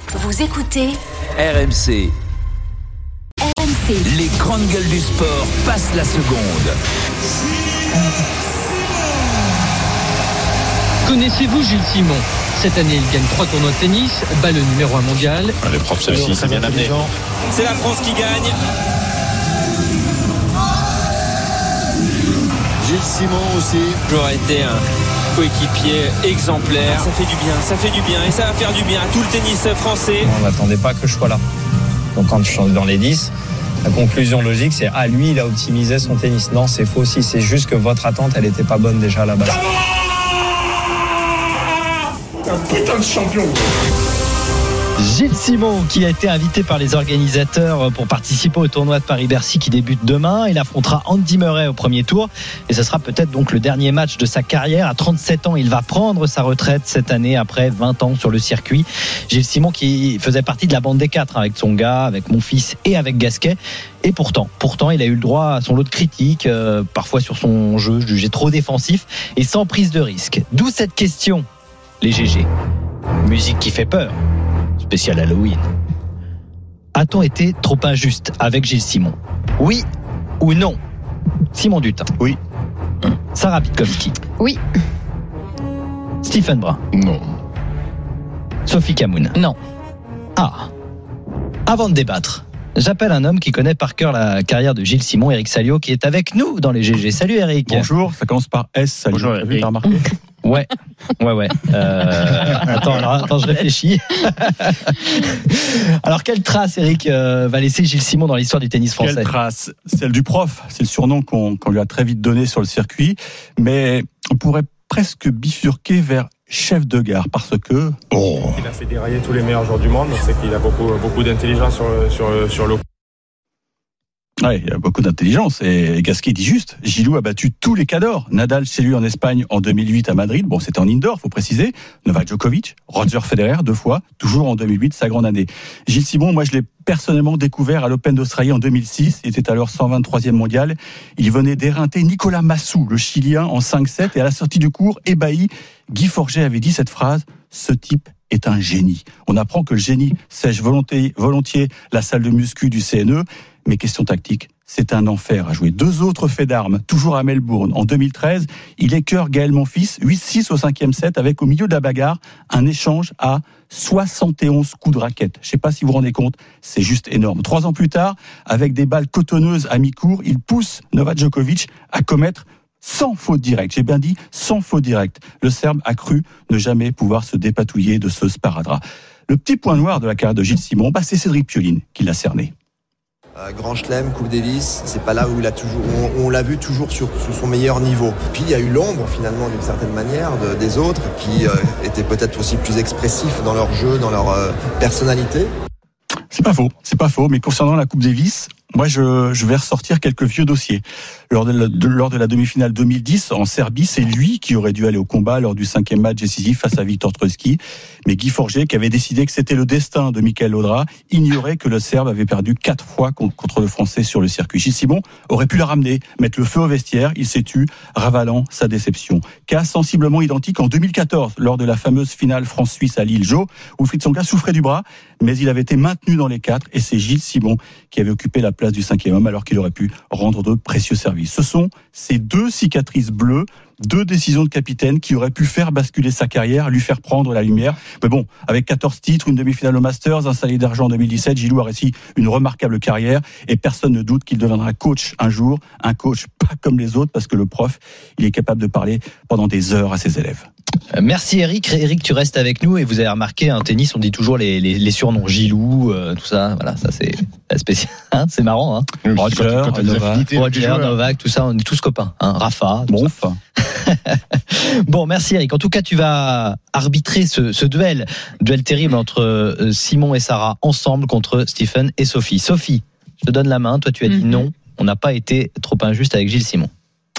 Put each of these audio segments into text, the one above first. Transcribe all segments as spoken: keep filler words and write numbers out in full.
Vous écoutez R M C. R M C. Les grandes gueules du sport passent la seconde. Connaissez-vous Gilles Simon ? Cette année, il gagne trois tournois de tennis, bat le numéro un mondial. Le prof, celui-ci, c'est bien amené. C'est la France qui gagne. Gilles Simon aussi. J'aurais été un coéquipier exemplaire. Ça fait du bien, ça fait du bien et ça va faire du bien à tout le tennis français. On n'attendait pas que je sois là. Donc quand je suis dans les dix, la conclusion logique c'est ah lui il a optimisé son tennis. Non, c'est faux aussi, c'est juste que votre attente elle était pas bonne déjà à la base. Un putain de champion. Gilles Simon qui a été invité par les organisateurs pour participer au tournoi de Paris-Bercy qui débute demain. Il affrontera Andy Murray au premier tour et ce sera peut-être donc le dernier match de sa carrière. À trente-sept ans, il va prendre sa retraite cette année après vingt ans sur le circuit. Gilles Simon qui faisait partie de la bande des quatre avec Tsonga, avec Monfils et avec Gasquet. Et pourtant, pourtant, il a eu le droit à son lot de critiques, euh, parfois sur son jeu jugé trop défensif et sans prise de risque. D'où cette question, les G G. Musique qui fait peur. Spécial Halloween. A-t-on été trop injuste avec Gilles Simon ? Oui ou non ? Simon Dutin. Oui. Sarah Pitkowski. Oui. Stephen Brun. Non. Sophie Camoun. Non. Ah. Avant de débattre, j'appelle un homme qui connaît par cœur la carrière de Gilles Simon, Eric Salio, qui est avec nous dans les G G. Salut Eric. Bonjour, ça commence par S. Salut. Bonjour Eric. T'as remarqué ? Ouais, ouais, ouais. Euh, attends, alors, attends, je réfléchis. Alors, quelle trace, Eric, euh, va laisser Gilles Simon dans l'histoire du tennis français ? Quelle trace ? Celle du prof. C'est le surnom qu'on, qu'on lui a très vite donné sur le circuit. Mais on pourrait presque bifurquer vers chef de gare parce que... Oh. Il a fait dérailler tous les meilleurs joueurs du monde. C'est qu'il a beaucoup, beaucoup d'intelligence sur, sur, sur le Ouais, il y a beaucoup d'intelligence. Et Gasquet dit juste, Gilou a battu tous les cadors. Nadal chez lui en Espagne en deux mille huit à Madrid. Bon, c'était en indoor, faut préciser. Novak Djokovic, Roger Federer, deux fois, toujours en deux mille huit, sa grande année. Gilles Simon, moi je l'ai personnellement découvert à l'Open d'Australie en deux mille six. Il était alors cent vingt-troisième mondial. Il venait d'éreinter Nicolas Massou, le Chilien, en cinq sept. Et à la sortie du cours, ébahi, Guy Forget avait dit cette phrase, ce type est un génie. On apprend que le génie sèche volontiers, volontiers la salle de muscu du C N E. Mais question tactique, c'est un enfer à jouer. Deux autres faits d'armes, toujours à Melbourne. En deux mille treize, il écœure Gaël Monfils, huit six au cinquième set, avec au milieu de la bagarre, un échange à soixante et onze coups de raquette. Je ne sais pas si vous vous rendez compte, c'est juste énorme. Trois ans plus tard, avec des balles cotonneuses à mi-court, il pousse Novak Djokovic à commettre sans faute directe. J'ai bien dit sans faute directe. Le Serbe a cru ne jamais pouvoir se dépatouiller de ce sparadrap. Le petit point noir de la carrière de Gilles Simon, bah, c'est Cédric Pioline qui l'a cerné. Euh, Grand Chelem, Coupe Davis, c'est pas là où il a toujours, on, on l'a vu toujours sur, sur son meilleur niveau. Puis il y a eu l'ombre finalement d'une certaine manière de, des autres qui euh, étaient peut-être aussi plus expressifs dans leur jeu, dans leur euh, personnalité. C'est pas faux, c'est pas faux. Mais concernant la Coupe Davis, moi je, je vais ressortir quelques vieux dossiers. Lors de la, de, lors de la demi-finale deux mille dix en Serbie, c'est lui qui aurait dû aller au combat lors du cinquième match décisif face à Viktor Troicki. Mais Guy Forget, qui avait décidé que c'était le destin de Michael Laudra, ignorait que le Serbe avait perdu quatre fois contre le Français sur le circuit. Gilles Simon aurait pu la ramener, mettre le feu au vestiaire. Il s'est tu, ravalant sa déception. Cas sensiblement identique en deux mille quatorze, lors de la fameuse finale France-Suisse à Lille-Jeau, où Fritz Tsonga souffrait du bras, mais il avait été maintenu dans les quatre, et c'est Gilles Simon qui avait occupé la place du cinquième homme alors qu'il aurait pu rendre de précieux services. Ce sont ces deux cicatrices bleues, deux décisions de capitaine qui auraient pu faire basculer sa carrière, lui faire prendre la lumière. Mais bon, avec quatorze titres, une demi-finale au Masters, un salaire d'argent en deux mille dix-sept, Gilou a réussi une remarquable carrière et personne ne doute qu'il deviendra coach un jour, un coach pas comme les autres parce que le prof, il est capable de parler pendant des heures à ses élèves. Merci Eric. Eric, tu restes avec nous et vous avez remarqué, un tennis, on dit toujours les, les, les surnoms Gilou, euh, tout ça. Voilà, ça c'est spécial. Hein, c'est marrant. Hein. Roger, Novak, Roger, Novak, tout ça, on est tous copains. Hein. Rafa. Bon, bon, merci Eric. En tout cas, tu vas arbitrer ce, ce duel, duel terrible entre Simon et Sarah ensemble contre Stephen et Sophie. Sophie, je te donne la main. Toi, tu as dit mm-hmm. non. On n'a pas été trop injuste avec Gilles Simon.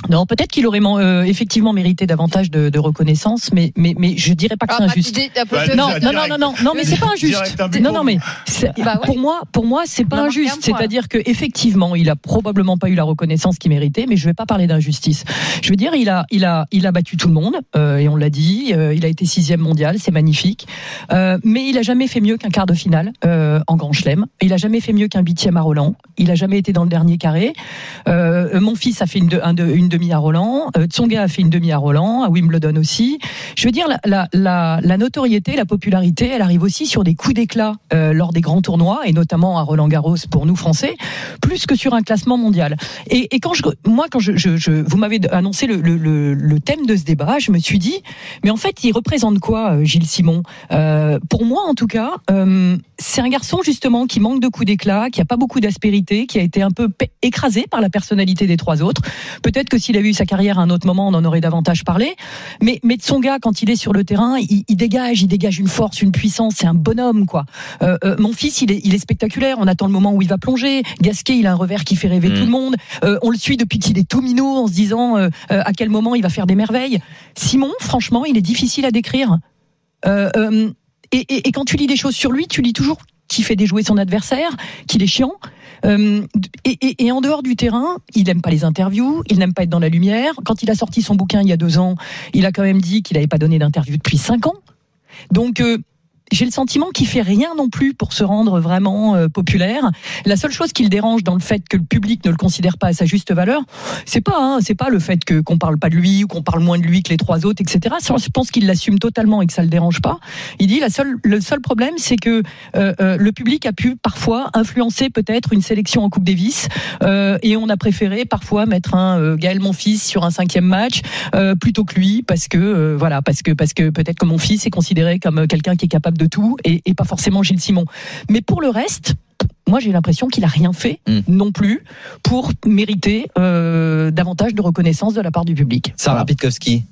Non, peut-être qu'il aurait euh, effectivement mérité davantage de, de reconnaissance, mais mais mais je dirais pas que c'est ah, injuste. Bah, bah, non, non, non, non, non, non, mais c'est pas injuste. Non, non, mais bah ouais. pour moi, pour moi, c'est pas injuste. C'est-à-dire que effectivement, il a probablement pas eu la reconnaissance qu'il méritait, mais je vais pas parler d'injustice. Je veux dire, il a, il a, il a battu tout le monde euh, et on l'a dit. Euh, il a été sixième mondial, c'est magnifique. Euh, mais il a jamais fait mieux qu'un quart de finale euh, en Grand Chelem. Il a jamais fait mieux qu'un huitième à Roland. Il a jamais été dans le dernier carré. Euh, mon fils a fait une, de, un de, une demi à Roland. Euh, Tsonga a fait une demi à Roland, à Wimbledon aussi. Je veux dire, la, la, la, la notoriété, la popularité, elle arrive aussi sur des coups d'éclat euh, lors des grands tournois, et notamment à Roland-Garros pour nous Français, plus que sur un classement mondial. Et, et quand je, moi, quand je, je, je vous m'avez annoncé le, le, le, le thème de ce débat, je me suis dit, mais en fait, il représente quoi, Gilles Simon ? euh, Pour moi, en tout cas, euh, c'est un garçon justement qui manque de coups d'éclat, qui a pas beaucoup d'aspérité, qui a été un peu écrasé par la personnalité des trois autres. Peut-être que s'il avait eu sa carrière à un autre moment, on en aurait davantage parlé. Mais, mais Tsonga, quand il est sur le terrain, il, il dégage, il dégage une force, une puissance. C'est un bonhomme, quoi. Euh, euh, mon fils, il est, il est spectaculaire. On attend le moment où il va plonger. Gasquet, il a un revers qui fait rêver mmh. tout le monde. Euh, on le suit depuis qu'il est tout minot, en se disant euh, euh, à quel moment il va faire des merveilles. Simon, franchement, il est difficile à décrire. Euh, euh, et, et, et quand tu lis des choses sur lui, tu lis toujours qu'il fait déjouer son adversaire, qu'il est chiant. Euh, et, et, et en dehors du terrain, il n'aime pas les interviews, il n'aime pas être dans la lumière. Quand il a sorti son bouquin il y a deux ans, il a quand même dit qu'il n'avait pas donné d'interview depuis cinq ans. Donc euh, j'ai le sentiment qu'il fait rien non plus pour se rendre vraiment euh, populaire. La seule chose qui le dérange dans le fait que le public ne le considère pas à sa juste valeur, c'est pas, hein, c'est pas le fait que qu'on parle pas de lui ou qu'on parle moins de lui que les trois autres, et cetera. Je pense qu'il l'assume totalement et que ça le dérange pas. Il dit la seule, le seul problème, c'est que euh, euh, le public a pu parfois influencer peut-être une sélection en Coupe Davis euh, et on a préféré parfois mettre un euh, Gaël Monfils sur un cinquième match euh, plutôt que lui parce que euh, voilà parce que parce que peut-être que mon fils est considéré comme quelqu'un qui est capable de tout et, et pas forcément Gilles Simon. Mais pour le reste, moi j'ai l'impression qu'il a rien fait mmh. non plus pour mériter euh, davantage de reconnaissance de la part du public. Sarah Pitkowski.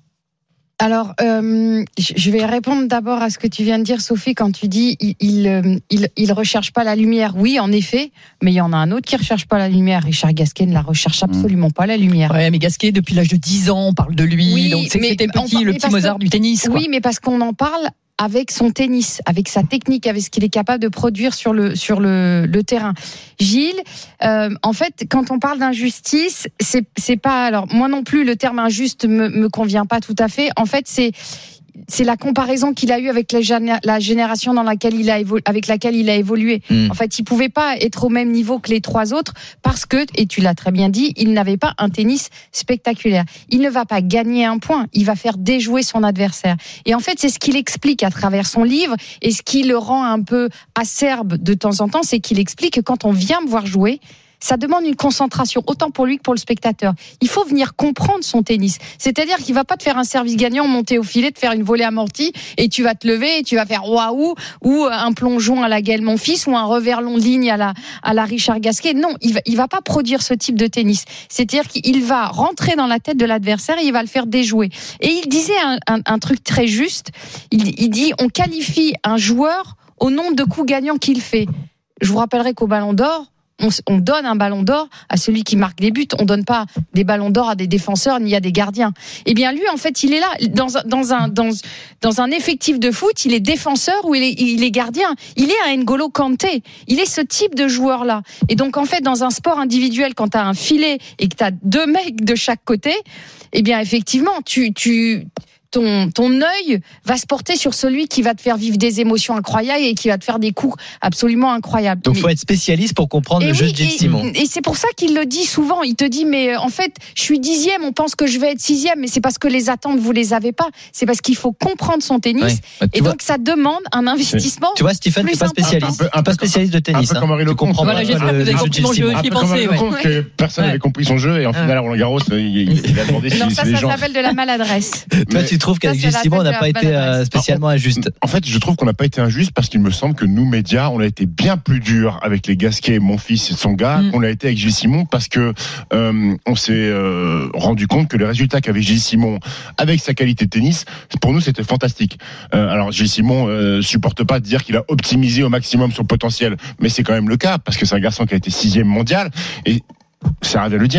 Alors, euh, je vais répondre d'abord à ce que tu viens de dire, Sophie, quand tu dis il, il, il, il recherche pas la lumière. Oui, en effet, mais il y en a un autre qui recherche pas la lumière. Richard Gasquet ne la recherche absolument pas la lumière. Ouais, mais Gasquet, depuis l'âge de dix ans, on parle de lui. Oui, donc c'est que c'était petit, on, le petit Mozart que, du tennis. Quoi. Oui, mais parce qu'on en parle avec son tennis, avec sa technique, avec ce qu'il est capable de produire sur le sur le, le terrain. Gilles, euh, en fait, quand on parle d'injustice, c'est c'est pas alors moi non plus le terme injuste me me convient pas tout à fait. En fait, c'est c'est la comparaison qu'il a eue avec la, géné- la génération dans laquelle il a évo- avec laquelle il a évolué. Mmh. En fait, il pouvait pas être au même niveau que les trois autres parce que, et tu l'as très bien dit, il n'avait pas un tennis spectaculaire. Il ne va pas gagner un point, il va faire déjouer son adversaire. Et en fait, c'est ce qu'il explique à travers son livre et ce qui le rend un peu acerbe de temps en temps, c'est qu'il explique que quand on vient me voir jouer, ça demande une concentration, autant pour lui que pour le spectateur. Il faut venir comprendre son tennis. C'est-à-dire qu'il va pas te faire un service gagnant, monter au filet, te faire une volée amortie, et tu vas te lever et tu vas faire waouh, ou un plongeon à la Gaël Monfils, ou un revers long de ligne à la, à la Richard Gasquet. Non, il va, il va pas produire ce type de tennis. C'est-à-dire qu'il va rentrer dans la tête de l'adversaire et il va le faire déjouer. Et il disait un, un, un truc très juste. Il, il dit, on qualifie un joueur au nombre de coups gagnants qu'il fait. Je vous rappellerai qu'au Ballon d'Or, On, on donne un ballon d'or à celui qui marque les buts. On donne pas des ballons d'or à des défenseurs ni à des gardiens. Eh bien, lui, en fait, il est là dans un, dans un, dans, dans un effectif de foot. Il est défenseur ou il est, il est gardien. Il est un N'Golo Kanté. Il est ce type de joueur-là. Et donc, en fait, dans un sport individuel, quand tu as un filet et que tu as deux mecs de chaque côté, eh bien, effectivement, tu, tu, Ton, ton œil va se porter sur celui qui va te faire vivre des émotions incroyables et qui va te faire des coups absolument incroyables. Donc il faut être spécialiste pour comprendre le oui, jeu de Gilles Simon. Et c'est pour ça qu'il le dit souvent. Il te dit, mais en fait, je suis dixième, on pense que je vais être sixième, mais c'est parce que les attentes, vous les avez pas. C'est parce qu'il faut comprendre son tennis. Oui. Bah, et vois, donc ça demande un investissement. Tu vois, Stephen, tu n'es pas spécialiste. Un peu, un peu, pas spécialiste de tennis. Un peu comme Henri Lecomte. Voilà, j'espère que vous avez compris mon jeu. J'y pensais. Que personne n'avait compris son jeu et en finale, Roland Garros, il a demandé si les gens. Non, ça, ça s'appelle de la maladresse. Toi, tu trouves qu'avec Gilles Simon, on n'a pas été euh, spécialement injuste. En fait, je trouve qu'on n'a pas été injuste parce qu'il me semble que nous, médias, on a été bien plus durs avec les Gasquet, Monfils et Tsonga mm. qu'on l'a été avec Gilles Simon parce que euh, on s'est euh, rendu compte que les résultats qu'avait Gilles Simon avec sa qualité de tennis, pour nous, c'était fantastique. Euh, alors, Gilles Simon euh, supporte pas de dire qu'il a optimisé au maximum son potentiel, mais c'est quand même le cas parce que c'est un garçon qui a été sixième mondial et ça arrive à le dire.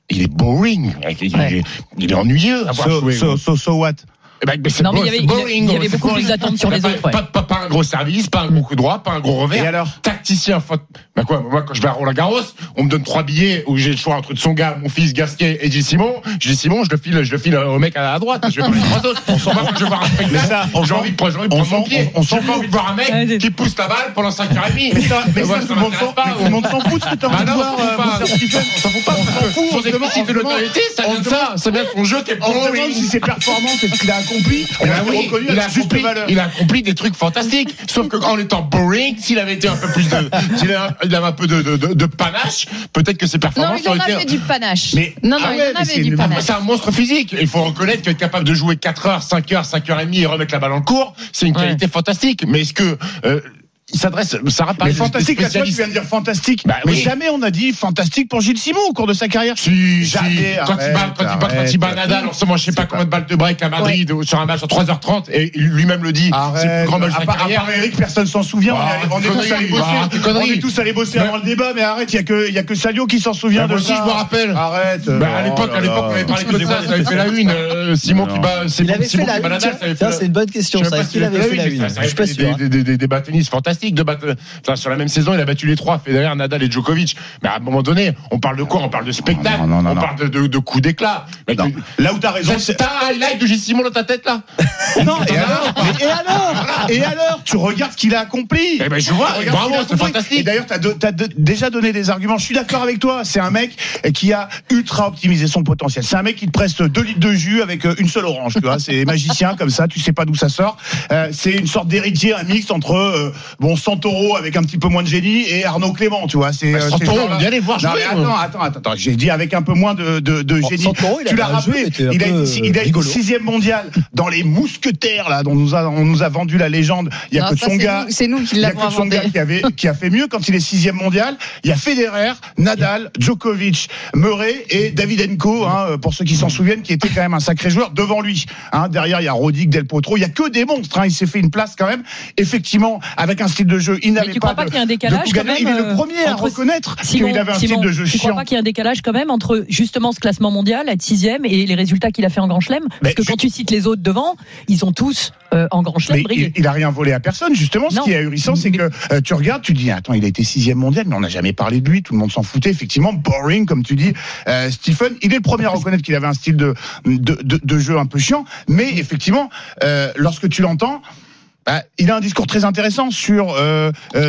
il est boring. Il, Ouais. est, il est ennuyeux. So, so, so, so what? Eh ben, mais c'est Non, mais beau, il y avait- c'est boring, il y avait c'est beaucoup boring. plus d'attentes sur les Pas- autres, ouais. Pas, pas, pas un gros service, pas un gros coup droit, pas un gros revers. Et alors? Tacticien, faute. Ben quoi, moi, quand je vais à Roland-Garros, on me donne trois billets où j'ai le choix entre Tsonga, mon fils, Gasquet et Gilles Simon. Gilles Simon, je le file, je le file au mec à la droite. Je vais pas les trois autres. On s'en va quand je vais voir un spectacle. ça, on J'ai s'en- envie de prendre, j'ai envie de on prendre mon s'en- pied. on s'en J'ai pas envie de voir un Ouais, mec qui pousse la balle pendant cinq heures trente. Mais ça, mais Moi, ça, tout le monde m'intéresse s'en pas. mais tout le monde s'en fout de ce que t'as envie Bah de non, voir, on s'en fout euh, pas. mon cher Stephen. On s'en fout pas. On s'en fout, Son on se demande- déficit de on se demande- notoriété, ça on vient de se ça. demande- Ça vient de son jeu qui est On se demande boring. si ses performances, c'est ce qu'il a accompli. On Eh ben l'a oui, reconnu il à a la juste accompli, valeur. il a accompli des trucs fantastiques. Sauf que en étant boring, s'il avait été un peu plus de, s'il avait, il avait un peu de, de, de, de panache, peut-être que ses Non, performances il en auraient été. avait du panache. Mais- non, non, ah il ouais, en mais avait c'est du une- panache. C'est un monstre physique. Il faut reconnaître qu'être capable de jouer quatre heures, cinq heures, cinq heures et demie et remettre la balle en cours, c'est une Ouais. qualité fantastique. Mais est-ce que, euh, il s'adresse, Sarah parle Mais fantastique, à toi, tu viens de dire fantastique. Bah mais oui. jamais on a dit fantastique pour Gilles Simon au cours de sa carrière. Si, Jamais, si. Quand il bat, arrête, quand il bat, quand arrête. il bat Nadal, en ce moment, je sais pas combien de balles de break à Madrid, ou sur un match en trois heures trente, et lui-même le dit, c'est le Arrête. plus grand match de À sa part, à carrière. part Eric, personne s'en souvient. Ah, on est, on est conneries, tous allés bosser. ah, tes conneries. On est tous allés bosser Mais- avant le débat, mais arrête, il y a que, il y a que Salio qui s'en souvient Bah, de moi aussi, ça. je me rappelle. Arrête. Bah, à Oh l'époque, là à l'époque, là. on avait parlé que de ça, ça avait fait la une. euh, Simon qui bat, Il Simon avait fait Simon la qui bat une. Nadal, ça avait fait Ça, la- c'est une bonne question. Je sais Ça, pas est-ce si qu'il avait fait la mais une ça- Je ça suis pas avait fait sûr. des, des, des, des débats tennis fantastiques. De battre, enfin, sur la même saison, il a battu les trois, Federer, Nadal et Djokovic. Mais à un moment donné, on parle de quoi? On parle de spectacle. Non, non, non, on non. parle de, de, de coups d'éclat. Mais Non. tu- Là où t'as raison, c'est. T'as un highlight de Gilles Simon dans ta tête, là? Non, et alors? Mais et alors? Et alors? Tu regardes ce qu'il a accompli. Eh ben, je vois, Tu regardes bravo, ce qu'il a c'est accompli. fantastique. Et d'ailleurs, t'as, de- t'as de- déjà donné des arguments. Je suis d'accord avec toi. C'est un mec qui a ultra optimisé son potentiel. C'est un mec qui te preste deux litres de jus avec une seule orange, tu vois. C'est magicien comme ça. Tu sais pas d'où ça sort. Euh, c'est une sorte d'héritier, un mix entre, euh, bon, Santoro avec un petit peu moins de génie et Arnaud Clément, tu vois. C'est, Bah, euh, Santoro, ces gens-là. on y allait voir Non, jouer, mais moi. attends, attends, attends, attends. J'ai dit avec un peu moins de, de, de Bon, génie. Santoro, il a tu l'as fait un jeu, rappelé. mais était un Il a, peu été, il a été rigolo. sixième mondial dans les mousquetaires, là, dont nous a, on nous a vendu la légende. Il y a Non, que ça, son c'est gars. nous- c'est nous qui Il y a l'avons que son inventé. gars qui avait, qui a fait mieux quand il est sixième mondial. Il y a Federer, Nadal, Djokovic, Murray et Davydenko, hein, pour ceux qui s'en souviennent, qui était quand même un sacré joueur devant lui. Hein, derrière, il y a Roddick, Del Potro. Il y a que des monstres. Hein, il s'est fait une place quand même. Effectivement, avec un style de jeu, il n'avait tu pas crois pas de, qu'il y a un de décalage coup quand gagné. même, Il est le euh, premier à entre- reconnaître Simon, qu'il avait un Simon, style de jeu tu crois chiant. pas qu'il y a un décalage quand même entre justement ce classement mondial, être sixième, et les résultats qu'il a fait en Grand Chelem? Parce Mais que je- quand tu cites les autres devant, ils ont tous euh, en Grand Chelem Mais brillé. il, il a rien volé à personne, justement. Ce Non. qui est ahurissant, c'est Mais- que euh, tu regardes, tu dis, attends, il a été sixième mondial, mais on n'a jamais parlé de lui. Tout le monde s'en foutait. Effectivement, boring, comme tu dis. Euh, Stephen, il est le premier à reconnaître qu'il avait un style de, de, de, de jeu un peu chiant. Mais effectivement, euh, lorsque tu l'entends, bah, il a un discours très intéressant sur euh, euh,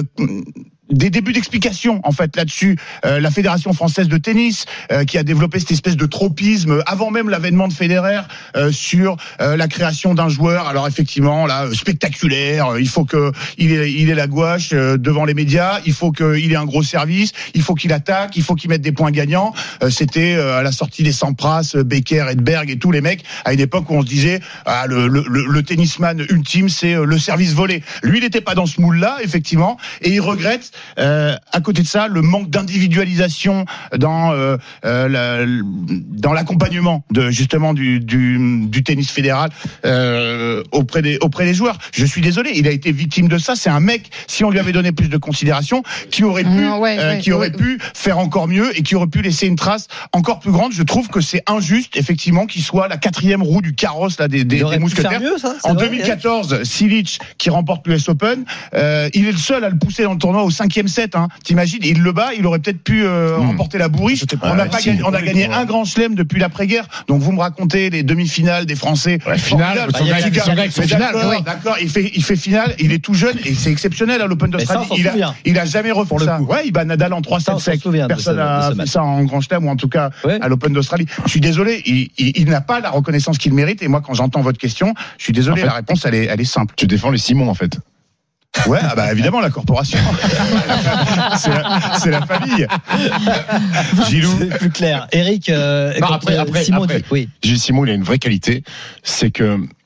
des débuts d'explication en fait là-dessus. Euh, la Fédération française de tennis euh, qui a développé cette espèce de tropisme avant même l'avènement de Federer euh, sur euh, la création d'un joueur. Alors effectivement là euh, spectaculaire. euh, Il faut que il ait, il ait la gouache euh, devant les médias. Il faut qu'il ait un gros service. Il faut qu'il attaque. Il faut qu'il mette des points gagnants. Euh, C'était euh, à la sortie des Sampras, euh, Becker, Edberg et tous les mecs à une époque où on se disait ah, le, le, le, le tennisman ultime c'est euh, le service volé. Lui il n'était pas dans ce moule-là effectivement et il regrette. Euh, à côté de ça, le manque d'individualisation dans euh, euh, la, dans l'accompagnement de justement du, du, du tennis fédéral euh, auprès des auprès des joueurs. Je suis désolé, il a été victime de ça. C'est un mec, si on lui avait donné plus de considération, qui aurait pu, Mmh, ouais, euh, ouais, qui aurait ouais. pu faire encore mieux et qui aurait pu laisser une trace encore plus grande. Je trouve que c'est injuste, effectivement, qu'il soit la quatrième roue du carrosse là des, des, Il aurait des pu faire mousquetaires. mieux, ça, c'est En vrai, deux mille quatorze, Silic qui remporte l'U S Open, euh, il est le seul à le pousser dans le tournoi au cinquième set. Hein. T'imagines, il le bat, il aurait peut-être pu euh, Mmh. remporter la bourriche. On n'a pas gagné, on a gagné un grand chelem depuis l'après-guerre. Donc vous me racontez les demi-finales des Français. Ouais, finale, Formidable. son gars, Petit gars. son gars avec son Mais finale, d'accord, ouais. d'accord, il fait, il fait finale, il est tout jeune et c'est exceptionnel à l'Open Mais ça, d'Australie. on s'en Il a, souvient. il a jamais refait Pour le ça. coup. Ouais, il bat Nadal en trois Ça, sept on s'en secs. souvient de Personne ce- de n'a ce fait match. ça en grand chelem ou en tout cas Ouais. à l'Open d'Australie. Je suis désolé, il, il, il n'a pas la reconnaissance qu'il mérite. Et moi, quand j'entends votre question, je suis désolé, En fait, la réponse elle est, elle est simple. Tu défends les Simon, en fait. Ouais, ah bah évidemment la corporation. c'est, la, c'est la famille. Gilou. C'est plus clair. Eric, euh, Non, quand, après, euh, après, Simon après. dit, oui. Gilles Simon, il a une vraie qualité, c'est que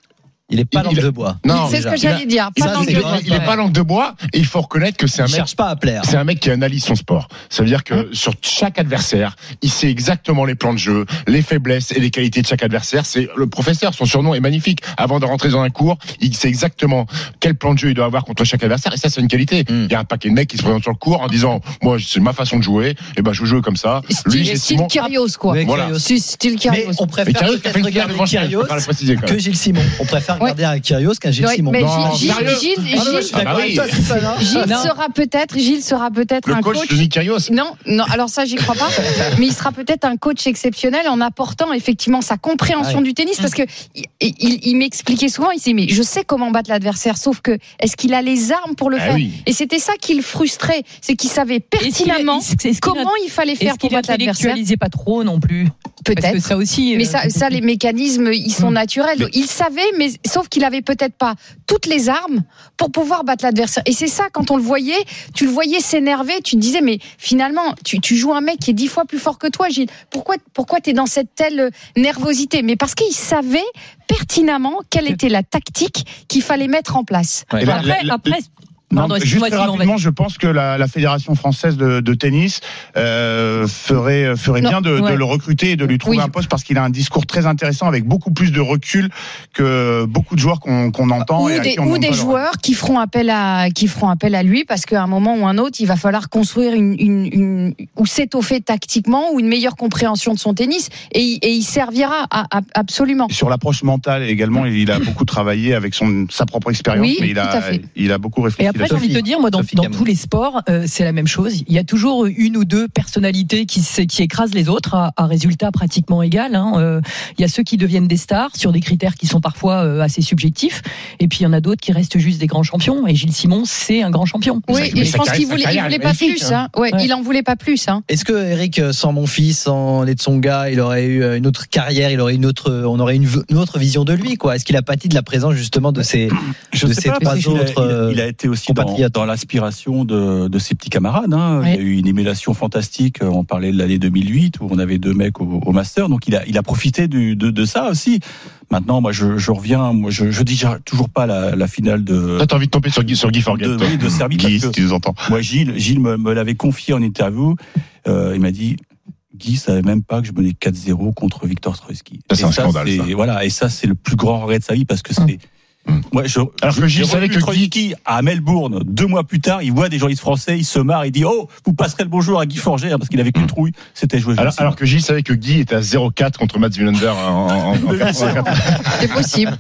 Il est pas langue il- de bois. Non, c'est ce déjà. que j'allais dire. Pas Ça, langue c'est de grand. bois. Il est pas langue de bois et il faut reconnaître que c'est un Il mec. cherche pas à plaire. C'est un mec qui analyse son sport. Ça veut dire que sur chaque adversaire, il sait exactement les plans de jeu, les faiblesses et les qualités de chaque adversaire. C'est le professeur, son surnom est magnifique. Avant de rentrer dans un cours, il sait exactement quel plan de jeu il doit avoir contre chaque adversaire. Et ça, c'est une qualité. Mm. Il y a un paquet de mecs qui se présentent sur le cours en disant, moi, c'est ma façon de jouer. Et ben, je veux jouer comme ça. Style, j'ai style Simon- Kyrgios, quoi. Ouais, Voilà. Kyrgios. Style- Style Mais Kyrgios. on Et préfère Kyrgios qui a peut-être fait une regarder revanche, je Kyrgios préfère le préciser, quand même. que Gilles Simon. On préfère regarder un Kyrgios qu'un Gilles Ouais, Simon. mais Non, Gilles, sérieux Gilles, Ah non, moi, je suis Gilles, d'accord Ah bah avec oui. toi, Stéphane, hein. Gilles Non. sera peut-être, Gilles sera peut-être Le un coach coach. de Nick Kyrgios. Non, non, alors ça, j'y crois pas. Mais il sera peut-être un coach exceptionnel en apportant effectivement sa compréhension Ouais. du tennis, parce que il, il, il m'expliquait souvent, il disait, mais je sais comment battre l'adversaire, sauf que est-ce qu'il a les armes pour le Ah faire? oui. Et c'était ça qui le frustrait, c'est qu'il savait pertinemment Est-ce qu'il a- est-ce qu'il a- comment il fallait faire Est-ce pour qu'il battre l'adversaire. intellectualisait pas trop non plus? Parce que Peut-être. ça aussi. Mais euh, ça, ça, les mécanismes, ils sont Mm. naturels. Donc, il savait, mais sauf qu'il avait peut-être pas toutes les armes pour pouvoir battre l'adversaire. Et c'est ça, quand on le voyait, tu le voyais s'énerver, tu te disais, mais finalement, tu, tu joues un mec qui est dix fois plus fort que toi, Gilles. Pourquoi, pourquoi t'es dans cette telle nervosité? Mais parce qu'il savait pertinemment quelle était la tactique qu'il fallait mettre en place. Ouais. Eh ben, Après, la- la- après, Non, pardon, juste excuse-moi, très Simon, rapidement, vas-y. je pense que la, la fédération française de, de tennis euh, ferait ferait Non, bien de, ouais. de le recruter et de lui trouver Oui. un poste, parce qu'il a un discours très intéressant avec beaucoup plus de recul que beaucoup de joueurs qu'on qu'on entend. Ou et à des, qui on ou demande des pas leur- joueurs qui feront appel à qui feront appel à lui, parce qu'à un moment ou un autre, il va falloir construire une, une, une ou s'étoffer tactiquement, ou une meilleure compréhension de son tennis, et, il- et il servira à, à- absolument. Sur l'approche mentale également, il a beaucoup travaillé avec son sa propre expérience, Oui, mais il tout à a fait. il a beaucoup réfléchi. Et après, j'ai là-dessus. envie de te dire, moi, dans, Sophie dans Cameron. tous les sports, euh, c'est la même chose. Il y a toujours une ou deux personnalités qui, s- qui écrasent les autres à, à résultat pratiquement égal. Hein. Euh, il y a ceux qui deviennent des stars sur des critères qui sont parfois euh, assez subjectifs. Et puis, il y en a d'autres qui restent juste des grands champions. Et Gilles Simon, c'est un grand champion. Oui, Mais et je sa pense carrière- qu'il sa voulait, il carrière voulait est pas magnifique, plus. Hein. Ouais, Ouais. Il en voulait pas plus. Hein. Est-ce que Eric, sans mon fils, sans les Tsonga, il aurait eu une autre carrière, il aurait une autre, on aurait une, une autre vision de lui, quoi? Est-ce qu'il a pâti de la présence justement de ces, Je de sais ces pas, trois parce qu'il a- autres il a, euh, il a été aussi dans, compatriotes. dans l'inspiration de, de ses petits camarades. Hein. Oui. Il y a eu une émulation fantastique. On parlait de l'année deux mille huit où on avait deux mecs au, au master. Donc il a, il a profité du, de, de ça aussi. Maintenant, moi, je, je reviens. Moi, je, je dis toujours pas la, la finale de. Toi, t'as envie de tomber sur Guy, sur Guy Forget. de, toi. oui, de Serbie. Guy, parce si que tu nous entends. moi, Gilles, Gilles me, me l'avait confié en interview. Euh, il m'a dit. Guy savait même pas que je menais quatre zéro contre Victor Troicki. Ça, c'est Et un scandale, ça. Voilà, et ça, c'est le plus grand regret de sa vie parce que c'est. Hum. Moi, je, Alors je- que Gilles j'ai savait revu que Troicki à Melbourne deux mois plus tard, il voit des journalistes français, il se marre, il dit oh, vous passerez le bonjour à Guy Forget hein, parce qu'il avait qu'une trouille, c'était joué. Alors, alors que Gilles savait que Guy était à zéro quatre contre Mats Wilander en, en, en quatre-vingt-quatre. C'est possible.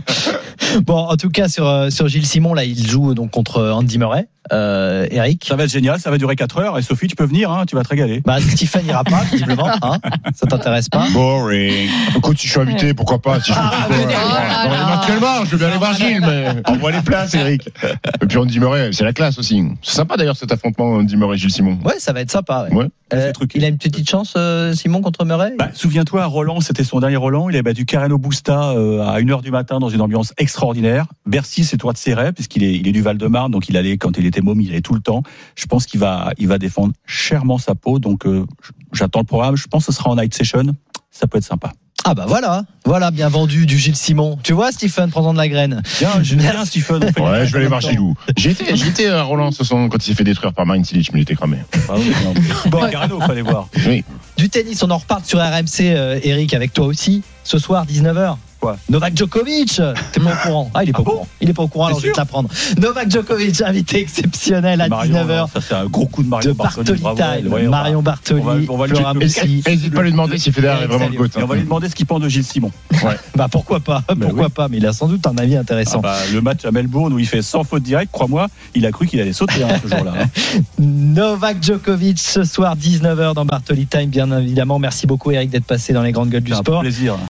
Bon, en tout cas, sur, euh, sur Gilles Simon, là, il joue donc contre Andy Murray. Euh, Eric. Ça va être génial, ça va durer quatre heures et Sophie, tu peux venir, hein, tu vas te régaler. Bah, Stephen n'ira pas, visiblement. Hein, ça t'intéresse pas? Boring. Écoute, si je suis invité, pourquoi pas si je Ah, peux- mais Ouais, non, ouais. non, Non, non. éventuellement, je veux bien aller voir Gilles, mais envoie les places, Eric. Et puis Andy Murray, c'est la classe aussi. C'est sympa d'ailleurs cet affrontement Andy Murray Gilles Simon. Ouais, ça va être sympa. Ouais. Ouais. Euh, C'est truqué. il a une petite chance, euh, Simon, contre Murray? Bah, souviens-toi, Roland, c'était son dernier Roland. Il a battu Carreno Busta euh, à une heure du matin dans une ambiance extraordinaire. Bercy, c'est toi de ses rêves, puisqu'il est, il est du Val-de-Marne, donc il allait, quand il était môme, il allait tout le temps. Je pense qu'il va, il va défendre chèrement sa peau. Donc, euh, j'attends le programme. Je pense que ce sera en night session. Ça peut être sympa. Ah bah voilà, voilà, bien vendu du Gilles Simon. Tu vois, Stephen, prends-en de la graine. Tiens, je viens, Stephen. on fait Ouais, le- je vais aller voir Gilou. J'y étais, j'y étais à Roland ce soir quand il s'est fait détruire par Marin Cilic, mais il était cramé. Ah oui, non, mais- Bon, Carreno, fallait voir. Oui. Du tennis, on en reparle sur R M C, euh, Eric, avec toi aussi. Ce soir, dix-neuf heures. Quoi? Novak Djokovic. T'es pas au courant? Ah, il est pas Ah au bon courant. Il est pas au courant, T'es alors je vais te sûr l'apprendre. Novak Djokovic, invité exceptionnel à Marion, dix-neuf heures. Ça, c'est un gros coup de Marion De Bartoli. Bartoli bravo, Time. ouais, on va- Marion Bartoli, on va- on va lui- Flora Messi. N'hésite pas à lui demander si Federer est vraiment le GOAT. Et on va lui demander ce qu'il pense de Gilles Simon. Bah pourquoi pas? Pourquoi oui. pas? Mais il a sans doute un avis intéressant. Ah bah, le match à Melbourne où il fait cent fautes directes, crois-moi, il a cru qu'il allait sauter hein, ce jour-là. hein. Novak Djokovic ce soir dix-neuf heures dans Bartoli Time, bien évidemment. Merci beaucoup Eric d'être passé dans les grandes gueules du C'est un sport. plaisir.